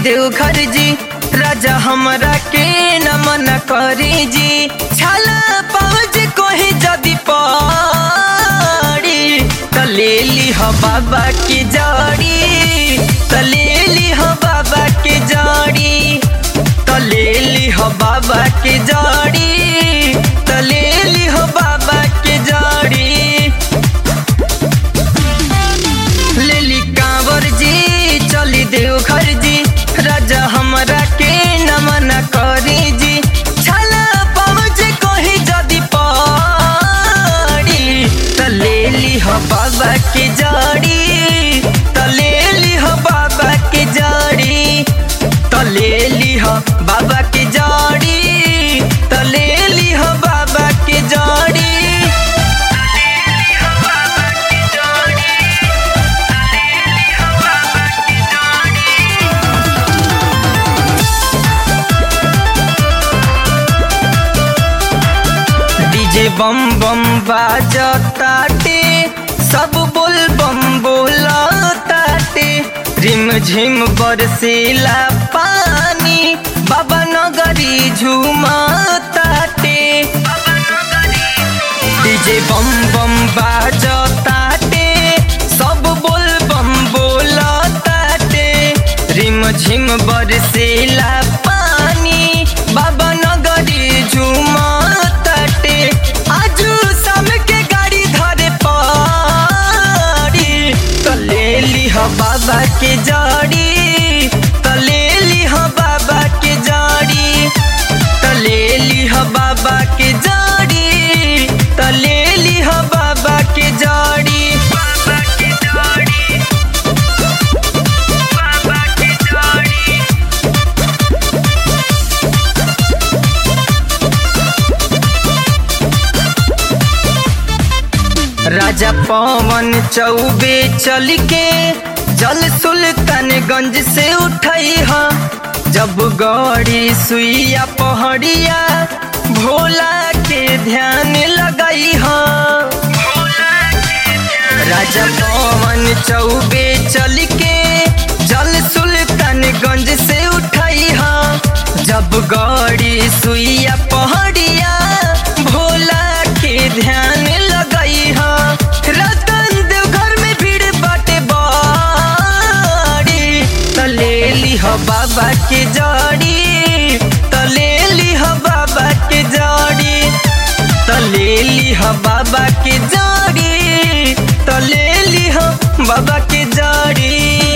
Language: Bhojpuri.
देवघर जी राजा हमरा के नमन करी जी छाला पावज कोही जदी पड़ी त ले ली हो बाबा की जड़ी त ले ली हो बाबा की जड़ी त ले ली हो बाबा की जड़ी त ले ली हो बाबा की जड़ी ले ली कांवर जी चली देवघर जी राजा हमरा के नमन करी जी छाला पावज कोही जदी पड़ी त ले ली हो बाबा की जड़ी त ले ली हो बाबा की जड़ी त ले ली हो बाबा की जड़ी त ले ली हो बाबा की जड़ी डीजे बम बम बाजताटे सब बोल बम बोलताटे रिम झिम बरसीला पानी बाबा नगरी झूमताटे डीजे बम बम बाजताटे सब बोल बम बोलताटे रिम झिम बरसीला पानी बाबा नगरी झूमताटे आजू शाम के गाड़ी धरे पड़ी त ले ली हो बाबा के जड़ी त ले ली हो बाबा के जड़ी त ले ली हो बाबा के जड़ी त ले ली हो बाबा के जड़ी बाबा के जड़ी बाबा के जड़ी राजा पवन चौबे चल के जल सुल्तानगंज से उठाई हा जब गौरी सुइया पहड़िया भोला के ध्यान लगाई हा राजा पवन चौबे चल के जल सुल्तानगंज से उठाई हा जब गौरी सुइया पहड़िया भोला के ध्यान लगाई हा रतन देवघर में भीड़ बाटे बड़ी त ले ली हो बाबा के जड़ी त ले ली हो बाबा के जड़ी त ले ली हो बाबा के जड़ी त ले ली हो बाबा के जड़ी।